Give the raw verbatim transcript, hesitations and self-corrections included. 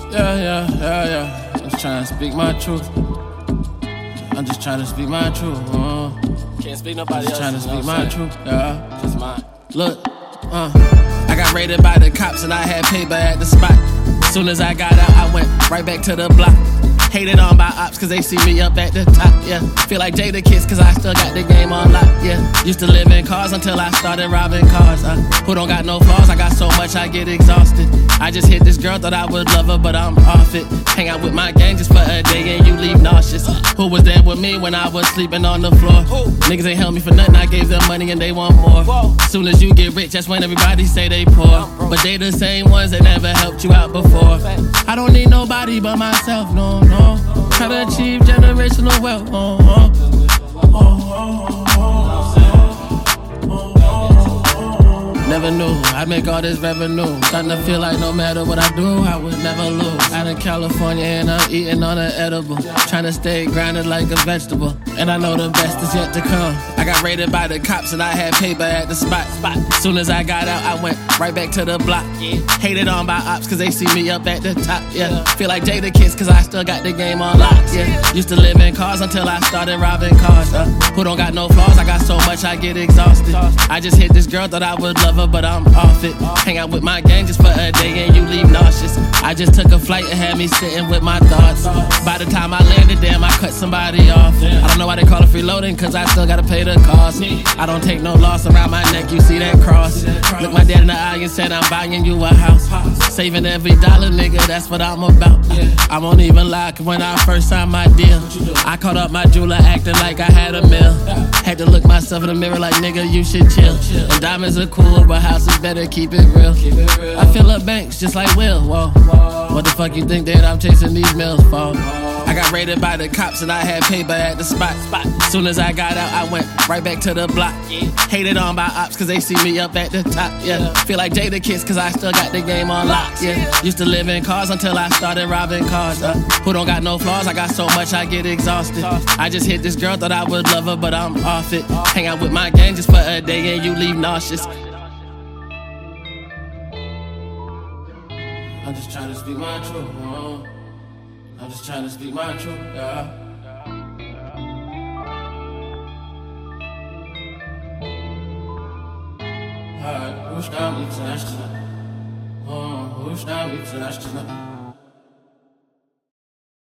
Yeah, yeah, yeah, yeah. I'm just trying to speak my truth. I'm just trying to speak my truth. Uh. Can't speak nobody else. Just trying to speak my truth. Yeah. Just mine. Look, uh, I got raided by the cops and I had paper at the spot. Soon as I got out, I went right back to the block. Hated on by ops cause they see me up at the top, yeah. Feel like Jadakiss cause I still got the game on lock, yeah. Used to live in cars until I started robbing cars, uh. Who don't got no flaws, I got so much I get exhausted. I just hit this girl, thought I would love her, but I'm off it. Hang out with my gang just for a day and you leave nauseous. Who was there with me when I was sleeping on the floor? Niggas ain't held me for nothing, I gave them money and they want more. Soon as you get rich, that's when everybody say they poor. But they the same ones that never helped you out before. I don't need nobody but myself, no, no. Try to achieve generational wealth. Oh, oh, oh, oh, oh, oh. Never knew I'd make all this revenue. Starting to feel like no matter what I do, I would never lose. Out in California and I'm eating on an edible. Trying to stay grounded like a vegetable. And I know the best is yet to come. I got raided by the cops and I had paper at the spot. Soon as I got out, I went right back to the block. Hated on by ops cause they see me up at the top, yeah. Feel like Jadakiss cause I still got the game on lock, yeah. Used to live in cars until I started robbing cars, uh. Who don't got no flaws, I got so much I get exhausted. I just hit this girl, thought I would love her, but I'm off it. Hang out with my gang just for a day and you leave nauseous. I just took a flight and had me sitting with my thoughts. By the time I landed, damn, I cut somebody off. I don't know why they call it freeloading, cause I still gotta pay the cost. I don't take no loss around my neck, you see that cross. Look my dad in the eye and said I'm buying you a house. Saving every dollar, nigga, that's what I'm about. I won't even lie, cause when I first signed my deal, I called up my jeweler acting like I had a meal. Had to look myself in the mirror like, nigga, you should chill. And diamonds are cool, but houses better keep it real. I fill up banks just like Will, whoa. What the fuck you think that I'm chasing these mills for? I got raided by the cops and I had paper at the spot. Soon as I got out, I went right back to the block. Hated on by ops cause they see me up at the top, yeah. Feel like Jadakiss cause I still got the game on lock, yeah. Used to live in cars until I started robbing cars, uh. Who don't got no flaws, I got so much I get exhausted. I just hit this girl, thought I would love her, but I'm off it. Hang out with my gang just for a day and you leave nauseous. I'm just trying to speak my truth, uh. I'm just trying to speak my truth, yeah. Alright, who's down with the